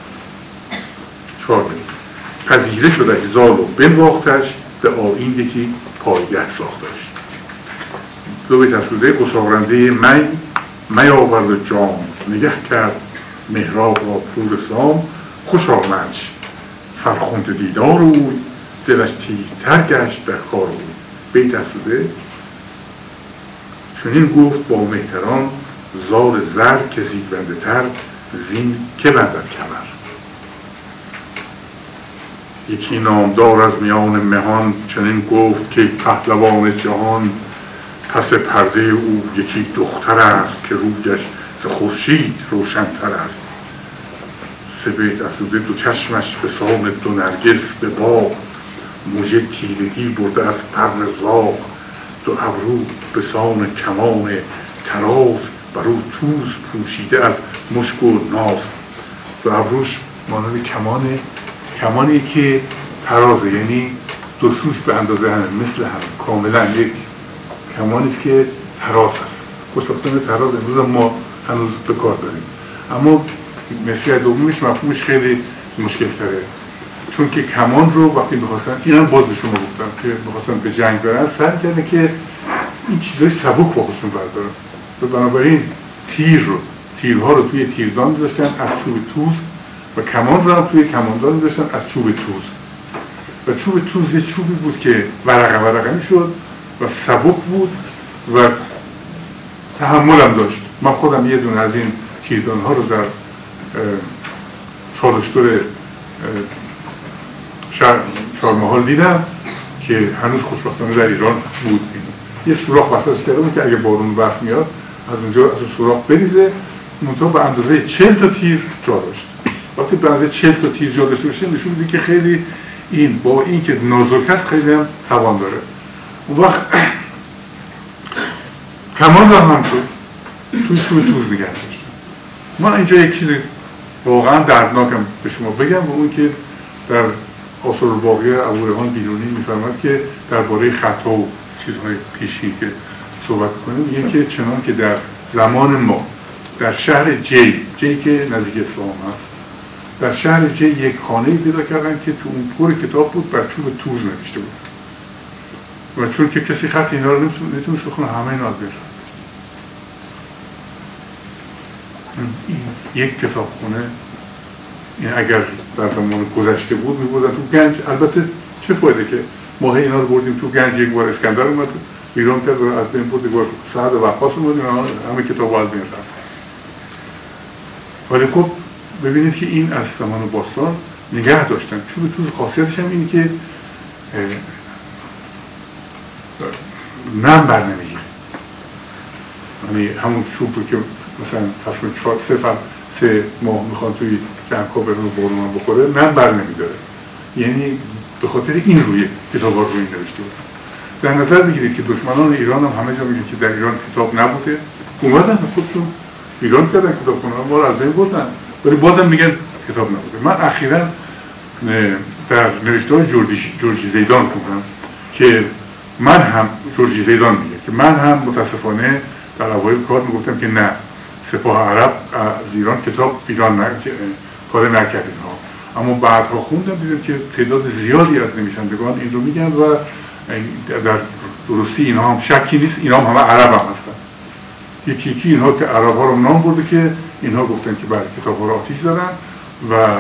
S1: چهار بیت: پذیره شده زال و بنواختش، به آیین یکی پایگه ساختش. دو بیت افزوده: گسارنده می می آورد و جام، نگه کرد مهراب را پور سام. خوش آمدش فرخنده دیدار اوی، دلش تیزتر گشت در کار اوی. بیت افزوده: چنین گفت با مهتران، زال زر که زیبنده تر، زین که بندد کمر. یکی نامدار از میان مهان، چنین گفت که پهلوان جهان، پس پرده او یکی دختر است، که رویش ز خورشید روشن‌تر است. سه بیت افزوده: دو چشمش به سان دو نرگس به باغ، مژه تیرگی برده از پر زاغ. دو ابرو به سان کمان تراز، بر او توز پوشیده از مشک و ناز و ابروش مانند کمان کمانی که ترازه، یعنی دو سوش به اندازه هم مثل هم کاملا یک کمانی است که تراز هست. خوشبختانه تراز امروز ما هنوز به کار داریم، اما مصری دومیش مفهومش خیلی مشکل تره، چون که کمان رو وقتی می‌خواستن، اینم باز به شما گفتم که می‌خواستن به جنگ برن، سعی کردن که این چیزای سبک با خودشون بردارن و بنابراین تیر رو تیرها رو توی تیردان می‌ذاشتن از چوب توز و کمان رو هم توی کماندان می‌ذاشتن از چوب توز و چوب توز یه چوبی بود که ورقه ورقه می‌شد و سبک بود و تحمل هم داشت. من خودم یه دونه از این تیردان‌ها رو در چالشتور چهارمحال دیدم که هنوز خوشبختانه در ایران بود. یه سوراخ وسطش کرده بود که اگه بارون برف میاد از اونجا از اون سوراخ بریزه، منتها به اندازه چهل تا تیر جا داشت. وقتی به اندازه چهل تا تیر جا داشته باشه نشون میده که خیلی این با این که نازک است خیلی هم توان داره. اون وقت کمان رو هم تو توی چوب توز نگه داشتم. من اینجا یک چیز واقعا دردناکم به شما بگم و اون که در آثار الباقی ابوریحان بیرونی میفرماد که درباره خطا و چیزهای پیشین که صحبت کنیم، میگه که چنان که در زمان ما در شهر جی جی که نزدیک اصفهان هست، در شهر جی یک خانه‌ای پیدا کردن که تو اون پر کتاب بود بر چوب توز نوشته بود و چون که کسی خط اینا رو نمیتونست بخونه همه اینا از بین رفت. یک کتابخونه این اگر در زمان گذشته بود می‌بردن تو گنج. البته چه فایده که ما اینا رو بردیم تو گنج، یک بار اسکندر اومد ایران کرد و از بین برد، یک بار سعد وقاص اومد همه کتاب‌ها از بین رفت. ولی خب ببینید که این از زمان باستان نگه داشتن. چوب توز خاصیتش هم اینه که نم بر نمیگیره، یعنی همون چوب رو که مثلا تصمیم چهار سه فر سه ماه میخوان توی جنگ‌ها برن و بارون بخوره نم بر نمیداره، یعنی به خاطر این روی کتاب ها روی نوشته بود. در نظر بگیرید که دشمنان ایران هم همه جا میگن که در ایران کتاب نبوده، اومدن خودشون ایران کردن کتاب کنن، ما رو از بین بردن، ولی بازم میگن کتاب نبوده. من اخیراً در نوشته های جورجی زیدان خوندم که من هم جورجی زیدان میگه که من هم متاسفانه در اوایل کار میگفتم که نه، سپاه عرب از ایران کتاب ایران کار نکرد اینها، اما بعدها خوندم دیدم که تعداد زیادی از نویسندگان این رو میگن و در درستی اینها هم شکی نیست، اینها هم همه عرب هم هستن. یکی یکی اینها که عرب ها رو نام برده که اینها گفتن که برای کتاب ها رو آتیش زدن و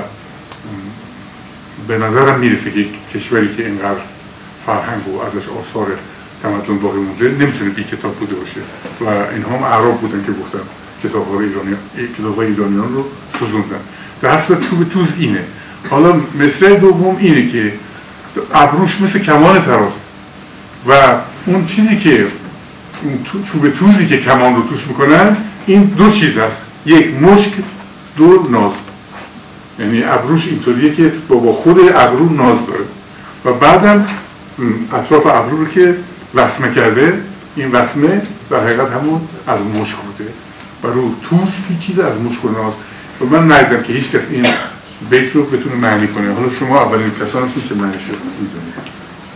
S1: به نظرم میرسه که یک کشوری که اینقدر فرهنگ و ازش آثار تمدن باقی مونده نمیتونه بی کتاب بوده باشه و اینها هم عرب بودن که گفتن کتاب های ایرانی کتاب های ایرانیان رو سوزوندن. در هر صورت چوب توز اینه. حالا مصرع دوم اینه که ابروش مثل کمان تراز و اون چیزی که اون چوب توزی که کمان رو توش میکنن این دو چیز هست، یک مشک، دو ناز. یعنی ابروش اینطوریه که با خود ابرو ناز داره و بعدم اطراف ابرو رو که وسمه کرده، این وسمه در حقیقت همون از مشک بوده و رو توز پیچیده از مشک و ناز. و من ندیدم که هیچ کس این بیت رو بتونه معنی کنه. حالا شما اولین کسان هستید که معنی شد میدونید.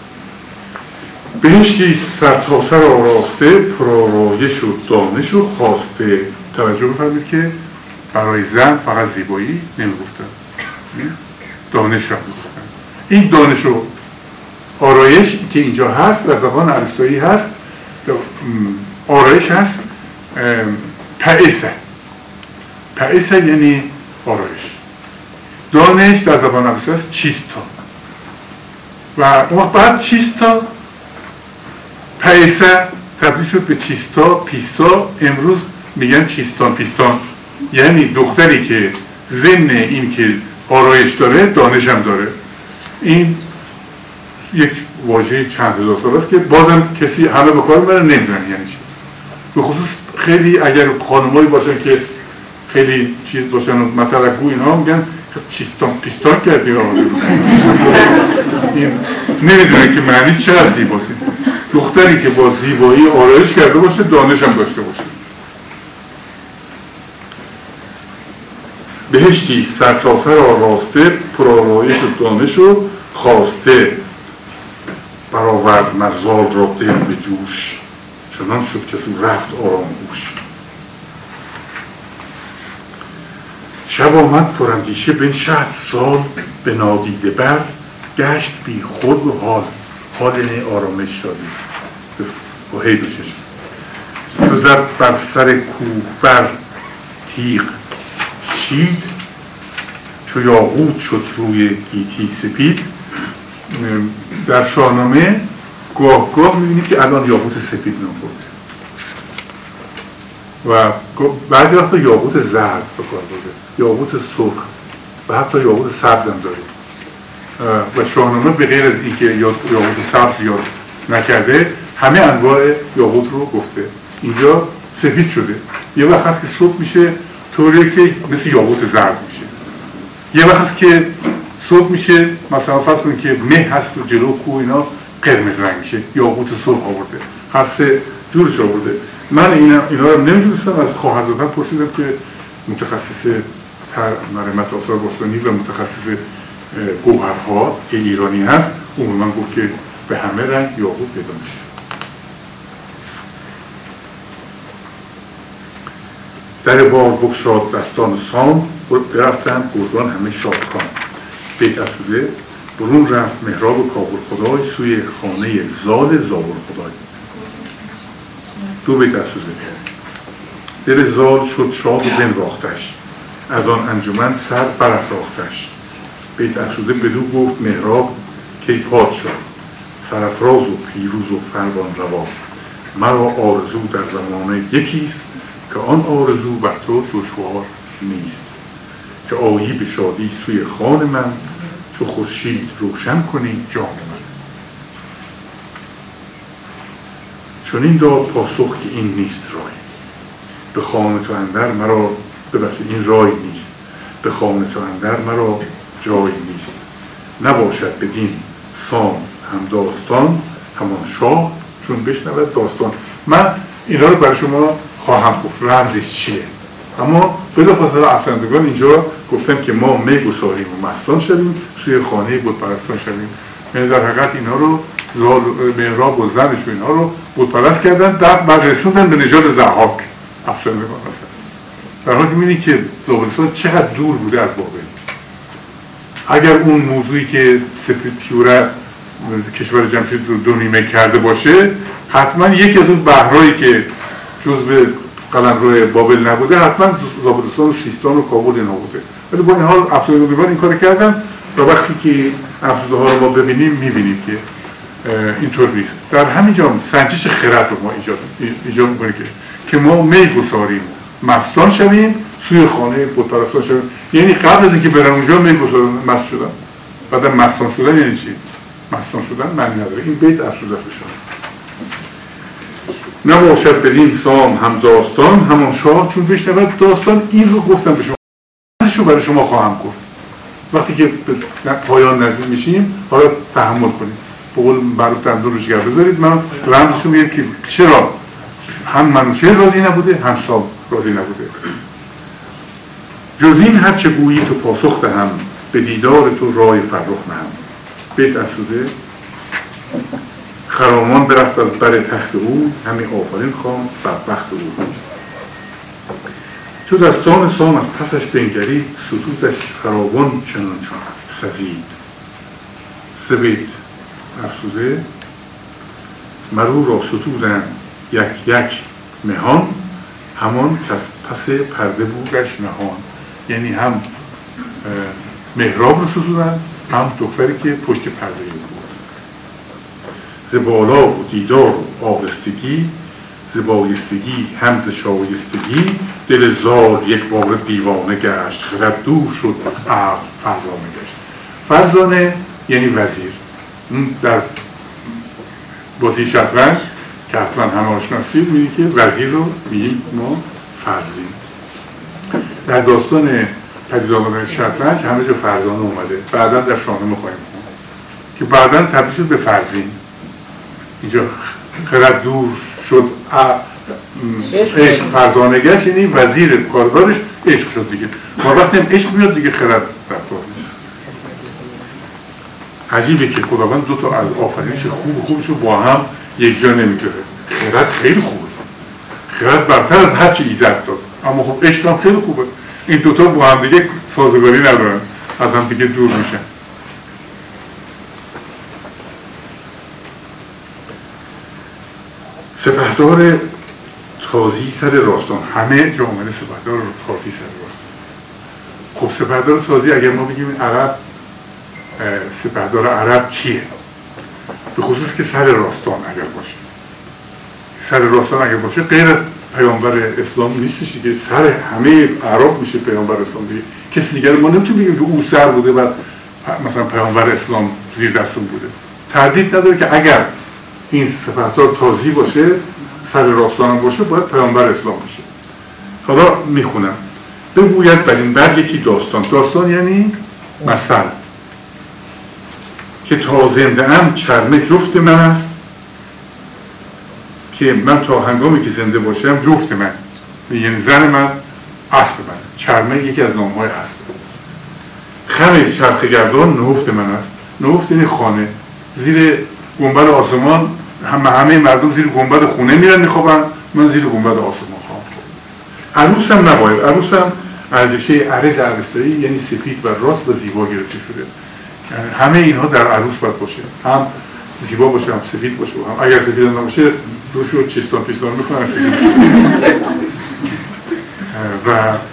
S1: بهشتی سر تا سر آراسته، پرآرایش و دانش و خواسته. توجه بفرمایید که برای زن فقط زیبایی نمیگفتن، دانش هم میگفتن. این دانش و آرایش که اینجا هست در زبان ارسطویی هست، آرایش هست پائسه. پائسه یعنی آرایش. دانش در زبان ارسطویی هست چیستا و اون وقت بعد چیستا پائسه تبدیل شد به چیستا پیستا. امروز میگن چیستان پیستان، یعنی دختری که ضمن این که آرایش داره دانش هم داره. این یک واژه چند هزار سال است که بازم کسی همه به کار میبرن نمیدونن یعنی چی. به خصوص خیلی اگر خانمایی باشن که خیلی چیز باشن و مطلقگو اینها میگن چیستان پیستان کردی ها. این نمیدونه که معنیش چقدر زیباست. دختری که با زیبایی آرایش کرده باشه دانش هم داشته باشه. بهشتی سر تا سر آراسته، پرآرایش و دانش و خواسته. برآورد مرزال را دل به جوش، چنان شد که تو رفت آرام گوش. شب آمد پراندیشه بنشست سال، به نادیده بر گشت بی خود و حال. حال یعنی آرامش شادی با هی دوشش. چو زد بر سر کوه بر تیغ شید، چو یاقوت شد روی گیتی سپید. در شاهنامه گاه گاه می‌بینید که الان یاقوت سپید نام برده و بعضی وقتا یاقوت زرد به کار برده، یاقوت سرخ و حتی یاقوت سبز هم داره. و شاهنامه به غیر از اینکه یاقوت سبز یاد نکرده همه انواع یاقوت رو گفته. اینجا سفید شده، یه وقت هست که سرخ میشه طوریه که مثل یاقوت زرد میشه، یه وقت هست که سرخ میشه مثلا فرض کنید که مه هست و جلو کوه اینا قرمز رنگ میشه، یاقوت سرخ آورده، هر سه جورش آورده. من اینا, اینا رو نمیدونستم، از خواهرزادم پرسیدم که متخصص مرمت آثار باستانی و متخصص گوهرها که ایرانی هست، اون من گفت که به همه رنگ یاقوت پیدا میشه. در بار بگشاد دستان سام، برفتند گردان همه شادکام. بیت افزوده: برون رفت محراب کابل خدای، سوی خانه زال زابل خدای. دو بیت افزوده: دل زال شد شاد و بنواختش، از آن انجمن سر برافراختش. بیت افزوده: بدو گفت محراب که پادشاه، سرافراز و پیروز و فرمان روا. مرا آرزو در زمانه یکیست، که آن آرزو بر تو دشوار نیست. که آیی به شادی سوی خان من، چو خورشید روشن کنی جان من. چون این داد پاسخ که این نیست رای، به خانه تو اندر مرا ببخشید این رای نیست، به خانه تو اندر مرا جای نیست. نباشد بدین سام هم داستان، همان شاه چون بشنود داستان. من اینا رو برای شما خواهم گفت رمزش چیه، اما بلافاصله افسندگان اینجا گفتن که ما می گساریم و مستان شویم، سوی خانه بت پرستان شویم. یعنی در حقیقت اینا رو محراب و زنش و اینا رو بت پرست کردن، در بعد رسوندن به نژاد ضحاک افسندگان مثلا. در حالی می‌بینید که زابلستان چقدر دور بوده از بابل. اگر اون موضوعی که سپیتیوره کشور جمشید رو دو نیمه کرده باشه، حتما یکی از اون بحرهایی که جزء قلمرو بابل نبوده حتما زابلستان و سیستان و کابل اینا بوده. ولی با این حال افسردگان این کار کردن و وقتی که افسرده ها رو ما ببینیم میبینیم که اینطور نیست. در همینجا سنجش خرد رو ما ایجاد ایجاد میکنه که که ما می گساریم مستان شویم، سوی خانه بت پرستان شویم. یعنی قبل از اینکه برن اونجا می گسارن مست شدن، بعد مستان شدن یعنی چی؟ مستان شدن معنی نداره. این بیت افسرده است بشه. نباشد بدین سام هم داستان، همان شاه چون بشنود داستان. این رو گفتم به شما، رمزش رو برای شما خواهم گفت. وقتی که به پایان نزدیک میشیم حالا تحمل کنید، به قول معروف دندون رو جگر بذارید. من رمزش رو میگم که چرا هم منوچهر راضی نبوده هم سام راضی نبوده. جز این هرچه گویی تو پاسخ دهم، به دیدار تو رای فرخ نهم. بیت افزوده: خرامان برفت از بر تخت او، همی آفرین خواند بدبخت او. چو دستان سام از پسش بنگرید، ستودش خرابان چنان سزید. سه بیت افزوده: مرو را ستودن یک یک مهان، همان که از پس پرده بودش نهان. یعنی هم محراب رو ستودن، هم دختری که پشت پرده بود. ز بالا و دیدار و آبستگی، ز بایستگی هم ز شایستگی. دل زال یک بار دیوانه گشت، خرد دور شد عقل فرزانه گشت. فرزانه یعنی وزیر. در بازی شطرنج که حتما همه آشناسید می‌بینید که وزیر رو میگیم ما فرزین. در داستان پدید آمدن شطرنج همه جا فرزانه اومده، بعدا در شاهنامه خواهیم خوند که بعدا تبدیل شد به فرزین. اینجا خرد دور شد عشق فرزانگش، یعنی وزیر کارگارش عشق شد دیگه. ما وقتی هم عشق میاد دیگه خرد برپا نیست. عجیبه که خداوند دو تا از آفرینش خوب خوبش رو با هم یک جا نمیذاره. خرد خیلی خوبه، خرد برتر از هر چی ایزد داد، اما خب عشق هم خیلی خوبه. این دوتا با هم دیگه سازگاری ندارن، از هم دیگه دور میشن. سپهدار تازی سر راستان، همه جامعه سپهدار تازی سر راستان. خب سپهدار تازی اگر ما بگیم عرب، سپهدار عرب کیه؟ به خصوص که سر راستان اگر باشه، سر راستان اگر باشه غیر پیامبر اسلام نیستش دیگه، سر همه عرب میشه پیامبر اسلام دیگه. کسی دیگر ما نمیتونیم بگیم که او سر بوده و مثلا پیامبر اسلام زیر دستون بوده. تردید نداره که اگر این سپهدار تازی باشه، سر راستان باشه، باید پیامبر اسلام باشه. حالا میخونم: بگوید بر این بر یکی داستان. داستان یعنی مثل که تا زنده ام چرمه جفت من است، که من تا هنگامی که زنده باشم جفت من، یعنی زن من اسب من. چرمه یکی از نامهای اسب. خم چرخگردان نهفت من است. نهفت یعنی خانه. زیر گنبد آسمان همه همه مردم زیر گنبد خونه میرن میخوابن، من زیر گنبد آسمان خواهم خواب. عروسم نباید. عروسم ارزشه عرض ارسطویی یعنی سفید و راست و زیبا گرفته شده. همه اینها در عروس باید باشه، هم زیبا باشه، هم سفید باشه. هم اگر سفید نباشه دوش رو چیستان پیستان میکنن سفید و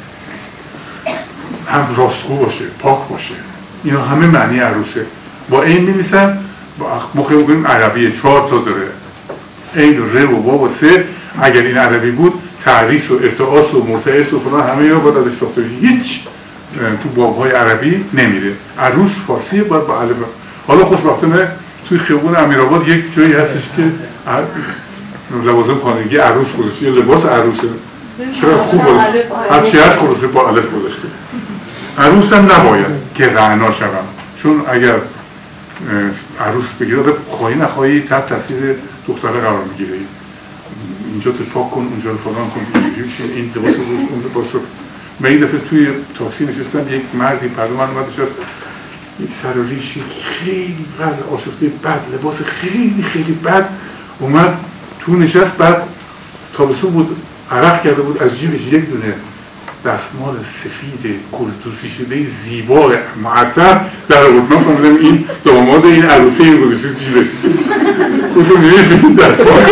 S1: هم راستگو باشه، پاک باشه. اینا همه معنی عروسه. با این می‌نویسن، ما خیلی بگیم عربیه، چهار تا داره، این و ر و واو و سه. اگر این عربی بود تعریس و ارتعاس و مرتعس و فلان همه اینا باید ازش ساخته بشه. هیچ تو بابهای عربی نمیره. عروس فارسی باید با الف. حالا خوشبختانه توی خیابون امیرآباد یک جایی هستش که لوازم خانگی عروس گذاشته، یا لباس عروسه. چرا خوبه، هر چی هست خلاصه با الف گذاشته. عروس هم نباید که رعنا شوم، چون اگر عروس بگیره خواهی نخواهی تحت تاثیر دختره قرار میگیره. اینجا تو پاک کن، اونجا رو فلان کن، اینجوری بشه، این لباس رو اون لباس رو. من این دفعه توی تاکسی نشستم، یک مردی پرده من اومدش از یک سر و ریشی خیلی وضع آشفته بد، لباس خیلی خیلی بد اومد تو نشست. بعد تابستون بود، عرق کرده بود، از جیبش یک دونه دستمال سفید کلتوسی شده زیبا معطر در آورد. من فهمیدم این داماد این عروسه این گذاشته تو جیبش. گفتم این دستمال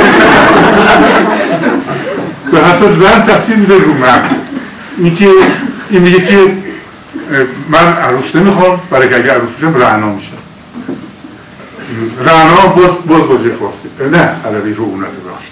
S1: به حسب زن تقصیر میذاره رو من. این که این میگه که من عروس نمیخوام، برای که اگه عروس بشم رعنا میشم. رعنا باز باز باشه فارسی، نه عربی رو اونت راست.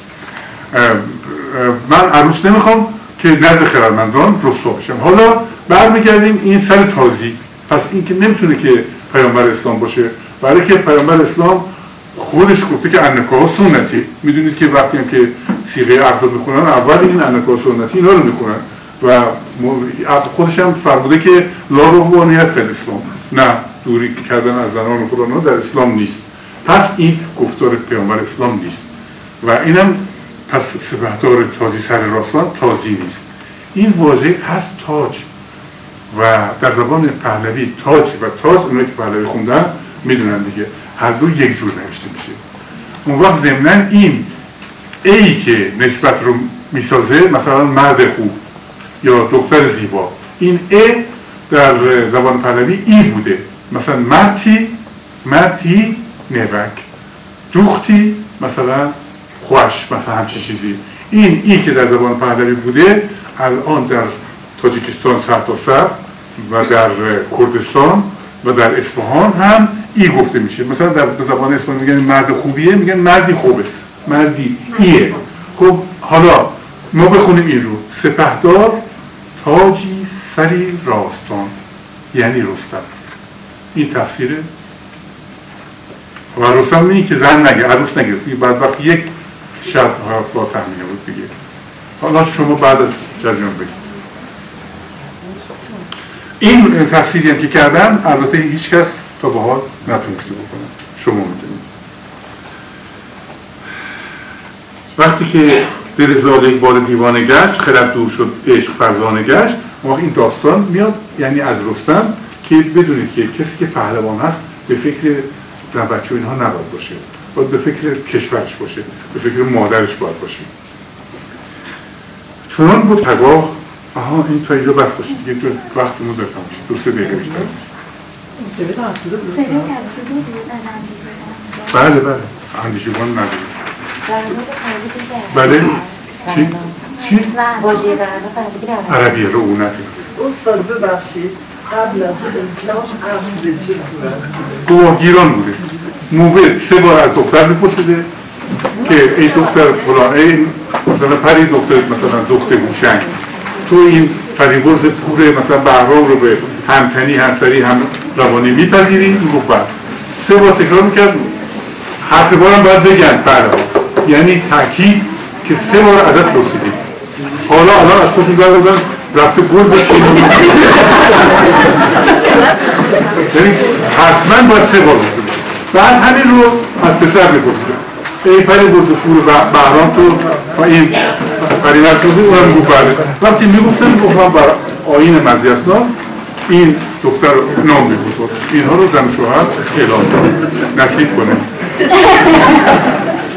S1: من عروس نمیخوام که نزد خردمندان رسوا بشم. حالا برمیگردیم این سر تازی. پس این که نمیتونه که پیامبر اسلام باشه، برای که پیامبر اسلام خودش گفته که النکاح سنتی. میدونید که وقتی هم که صیغه عقد میخونن اول این النکاح سنتی اینا رو میخونن و خودش هم فرموده که لا رهبانیت فی الاسلام، نه دوری کردن از زنان و فلان در اسلام نیست. پس این گفتار پیامبر اسلام نیست و اینم پس سپهدار تازی سر راستان تازی نیست. این واژه هست تاج و در زبان پهلوی تاج و تاج، اونایی که پهلوی خوندن میدونن دیگه هر دو یک جور نوشته میشه. اون وقت ضمناً این ای که نسبت رو میسازه، مثلا مرد خوب یا دختر زیبا، این ای در زبان پهلوی ای بوده. مثلا مرتی مرتی نوک، دوختی مثلا خوش، مثلا همچی چیزی. این ای که در زبان پهلوی بوده الان در تاجیکستان سر تا سر و در کردستان و در اصفهان هم ای گفته میشه. مثلا در زبان اصفهان میگن مرد خوبیه، میگن مردی خوبه، مردی ایه. خب حالا ما بخونیم این رو: سپهدار تاجی سری راستان، یعنی رستم. این تفسیره. و رستم اینی که زن نگه، عروس نگرفت، بعد وقت یک شب با تحمیه بود دیگه. حالا شما بعد از جریان بگید. این تفسیری هم که کردم البته هیچ کس تا به حال نتونسته بکنه، شما میدونید. وقتی که زیر زال یک بار دیوانه گشت، خرد دور شد عشق فرزانه گشت. ما این داستان میاد یعنی از رستم که بدونید که کسی که پهلوان هست به فکر زن بچه اینها نباید باشه، باید به فکر کشورش باشه، به فکر مادرش باید باشه. چنان بود تگاه. آها این تا اینجا بس باشید دیگه، تو وقتمون داره تمام شد، دو سه دقیقه بیشتر میشه.
S5: سویت افسوده بود؟
S3: سویت افسوده بود از اندیشگان.
S1: بله بله اندیشگان نداره.
S3: در مورد
S1: بله چی؟ چی؟
S3: واژه برنامه
S1: عربی رعونت.
S5: استاد ببخشید قبل از اسلام عقد به چه صورت؟
S1: گواهگیران بوده. موبد سه بار از دختر میپرسیده که ای دختر فلان، ای مثلا پری دختر، مثلا دختر هوشنگ، تو این فریبرز پور مثلا بهرام رو به همتنی همسری هم روانی میپذیری؟ میگفت بله. سه بار تکرار میکرد، هر سه بارم باید بگن بله، یعنی تاکید که سه بار ازت پرسیدیم. حالا الان از توشون در بودن رفته گل بچین یعنی حتما باید سه بار بکنیم. بعد همین رو از پسر میپرسیدن، ای پری برز پور بهرام تو و این پریور تو بود؟ اونم گفت بله. وقتی میگفتن گفتم بر آیین مزیسنا این دختر نام میگفت، اینها رو زن شوهر اعلام کنه، نصیب کنه.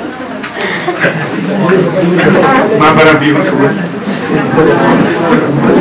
S1: من برم بیرون شروع